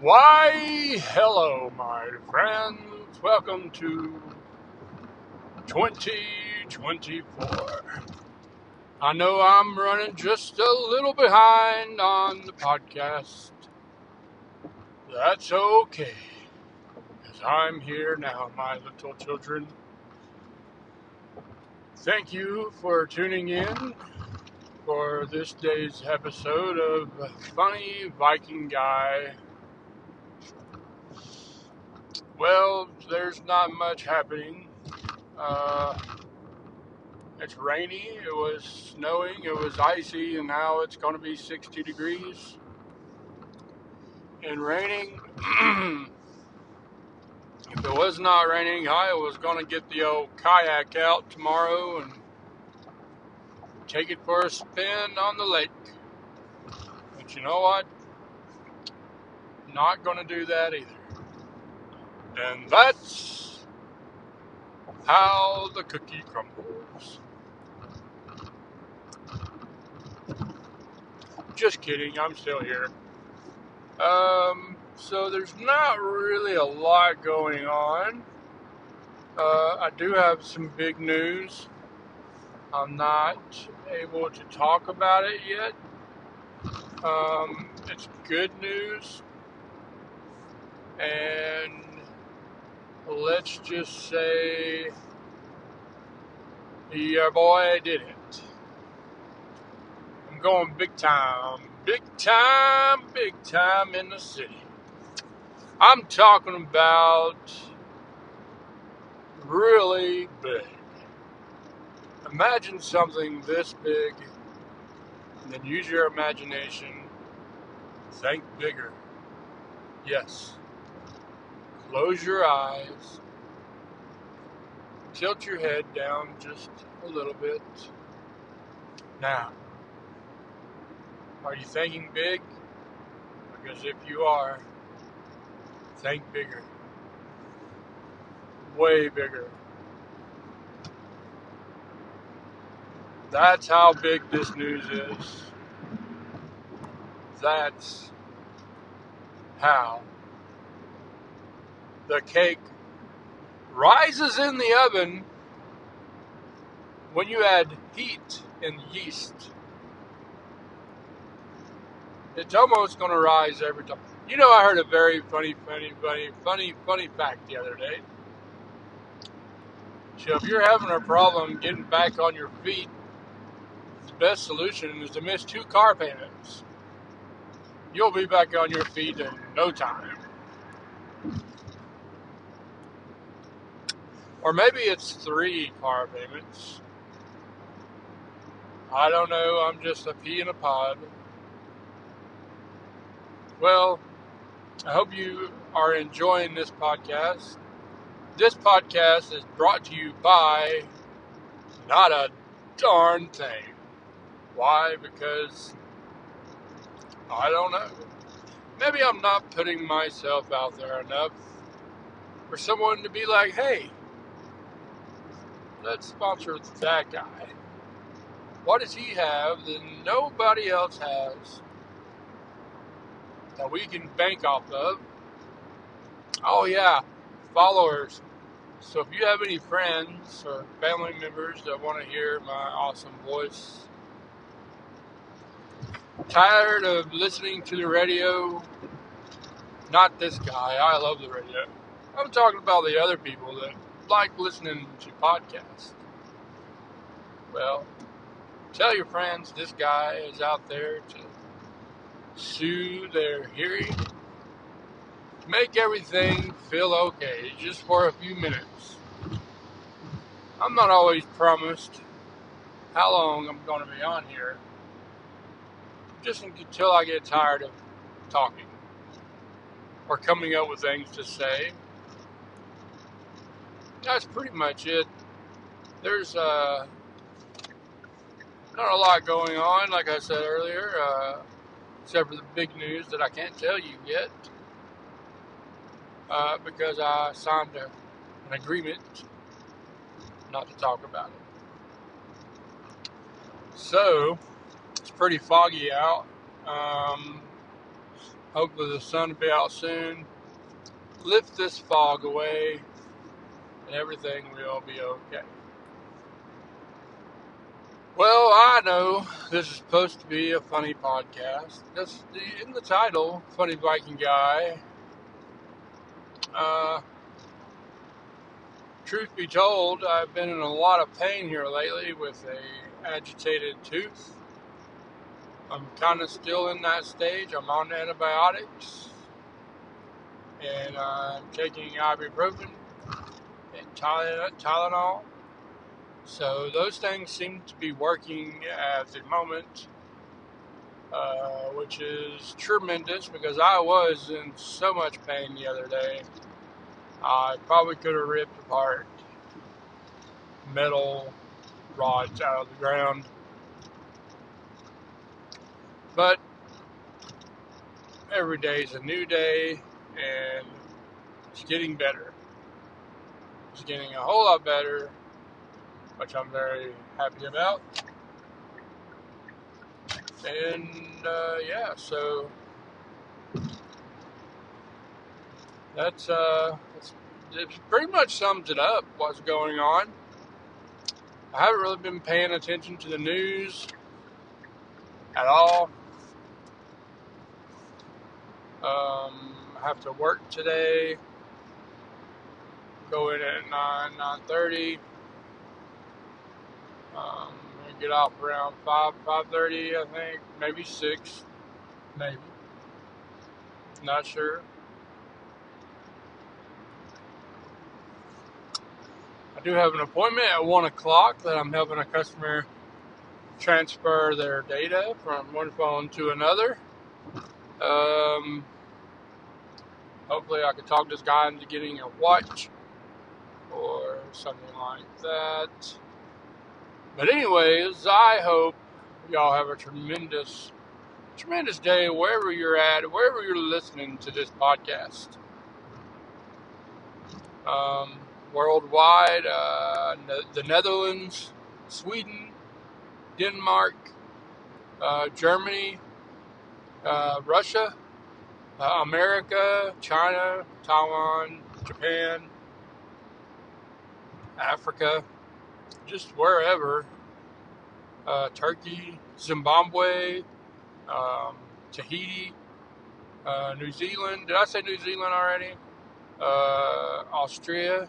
Why, hello, my friends. Welcome to 2024. I know I'm running just a little behind on the podcast. That's okay, because I'm here now, my little children. Thank you for tuning in for this day's episode of Funny Viking Guy. Well, there's not much happening. It's rainy, it was snowing, it was icy, and now it's going to be 60 degrees and raining. If it was not raining, I was going to get the old kayak out tomorrow and take it for a spin on the lake. But you know what? Not going to do that either. And that's how the cookie crumbles. Just kidding, I'm still here. So there's not really a lot going on. I do have some big news. I'm not able to talk about it yet. It's good news. And let's just say your boy did it. I'm going big time in the city. I'm talking about really big. Imagine something this big, and then use your imagination. Think bigger. Yes. Close your eyes. Tilt your head down just a little bit. Now, are you thinking big? Because if you are, think bigger. Way bigger. That's how big this news is. That's how the cake rises in the oven when you add heat and yeast. It's almost going to rise every time. You know, I heard a very funny fact the other day. So if you're having a problem getting back on your feet, the best solution is to miss 2 car payments. You'll be back on your feet in no time. Or maybe it's 3 car payments. I don't know, I'm just a pea in a pod. Well, I hope you are enjoying this podcast. This podcast is brought to you by not a darn thing. Why? Because I don't know. Maybe I'm not putting myself out there enough for someone to be like, hey, let's sponsor that guy. What does he have that nobody else has that we can bank off of? Oh yeah, followers. So if you have any friends or family members that want to hear my awesome voice, tired of listening to the radio, not this guy, I love the radio. I'm talking about the other people that like listening to podcasts. Well, tell your friends this guy is out there to soothe their hearing, make everything feel okay just for a few minutes. I'm not always promised how long I'm going to be on here, just until I get tired of talking or coming up with things to say. That's pretty much it. There's not a lot going on, like I said earlier, except for the big news that I can't tell you yet, because I signed an agreement not to talk about it. So, it's pretty foggy out. Hopefully the sun will be out soon. Lift this fog away, and everything will be okay. Well, I know this is supposed to be a funny podcast. That's in the title, Funny Viking Guy. Truth be told, I've been in a lot of pain here lately with a agitated tooth. I'm kind of still in that stage. I'm on antibiotics, and I'm taking ibuprofen and Tylenol. So those things seem to be working at the moment, which is tremendous because I was in so much pain the other day. I probably could have ripped apart metal rods out of the ground. But every day is a new day, and it's getting better. It's getting a whole lot better, which I'm very happy about. And yeah, so that's it pretty much sums it up. What's going on? I haven't really been paying attention to the news at all. I have to work today. Go in at 9:30. I get off around 5:30, I think, maybe 6, maybe. Not sure. I do have an appointment at 1 o'clock that I'm helping a customer transfer their data from one phone to another. Hopefully I can talk this guy into getting a watch or something like that. But anyways, I hope y'all have a tremendous day wherever you're at, wherever you're listening to this podcast. Worldwide, the Netherlands, Sweden, Denmark, Germany, Russia, America, China, Taiwan, Japan, Africa, just wherever, Turkey, Zimbabwe, Tahiti, New Zealand. Did I say New Zealand already? Austria,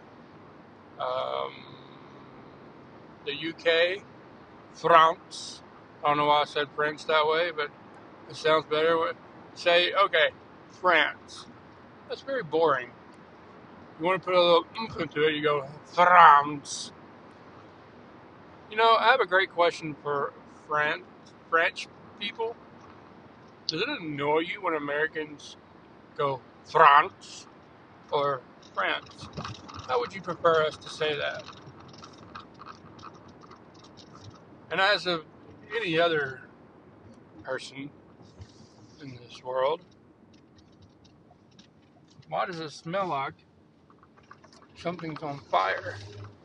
the UK, France. I don't know why I said French that way, but it sounds better. Say, okay, France. That's very boring. You want to put a little oomph into it, you go, France. You know, I have a great question for French people. Does it annoy you when Americans go France or France? How would you prefer us to say that? And as of any other person in this world, why does it smell like something's on fire?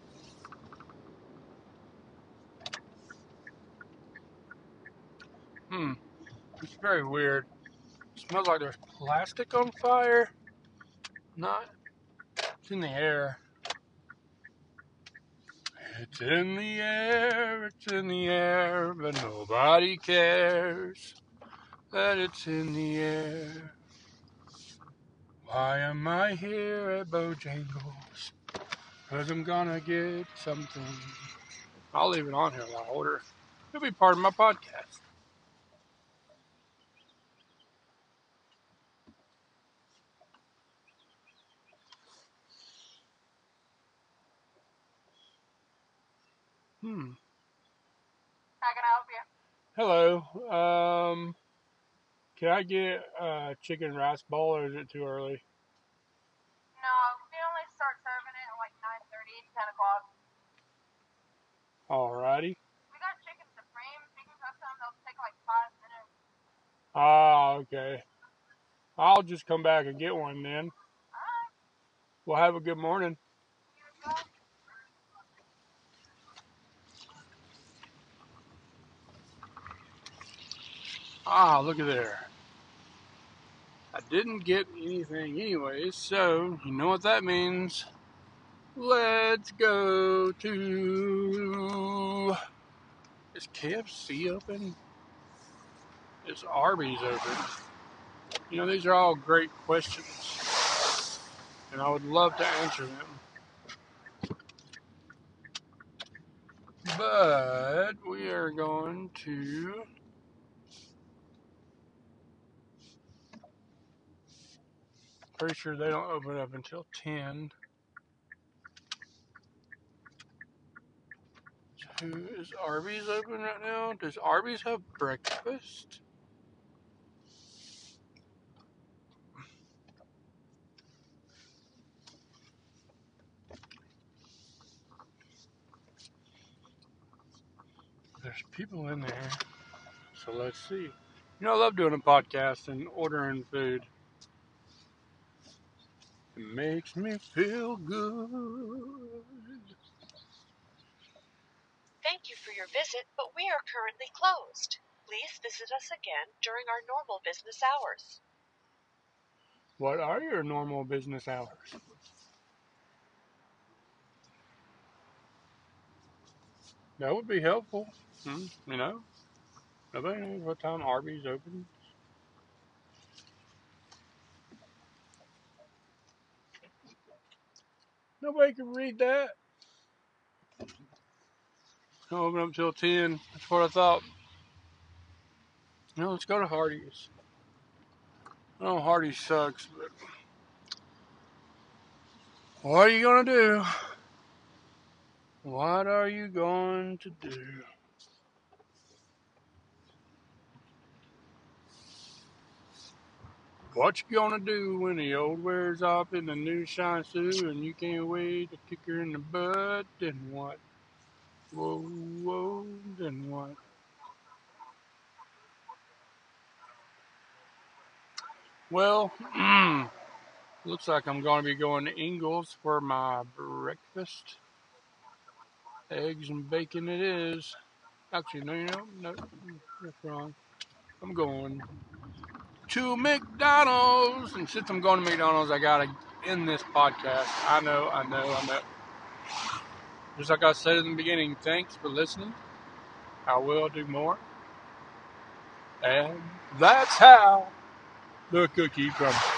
It's very weird. It smells like there's plastic on fire. Not. It's in the air. It's in the air, but nobody cares that it's in the air. Why am I here at Bojangles? 'Cause I'm gonna get something. I'll leave it on here while I order. It'll be part of my podcast. How can I help you? Hello. Can I get a chicken rice bowl, or is it too early? No, we only start serving it at like 9:30, 10 o'clock. Alrighty. We got chicken supreme, chicken custom. They'll take like 5 minutes. Ah, okay. I'll just come back and get one then. Alright, Well, have a good morning. you as well. Ah, look at there. I didn't get anything anyways, so you know what that means. Let's go to... Is KFC open? Is Arby's open? You know, these are all great questions, and I would love to answer them. But we are going to... Pretty sure they don't open up until 10. Is Arby's open right now? Does Arby's have breakfast? There's people in there, so let's see. You know, I love doing a podcast and ordering food. It makes me feel good. Thank you for your visit, but we are currently closed. Please visit us again during our normal business hours. What are your normal business hours? That would be helpful. You know, nobody knows what time Arby's open. Nobody can read that. Don't open up till 10. That's what I thought. No, let's go to Hardee's. I know Hardee's sucks, but what are you going to do? What are you going to do? What you gonna do when the old wears off and the new shines through and you can't wait to kick her in the butt? Then what? Whoa, whoa, then what? Well, looks like I'm gonna be going to Ingles for my breakfast. Eggs and bacon it is. Actually, no, that's wrong. I'm going to McDonald's. And since I'm going to McDonald's, I gotta end this podcast. I know. Just like I said in the beginning, thanks for listening. I will do more. And that's how the cookie crumbles.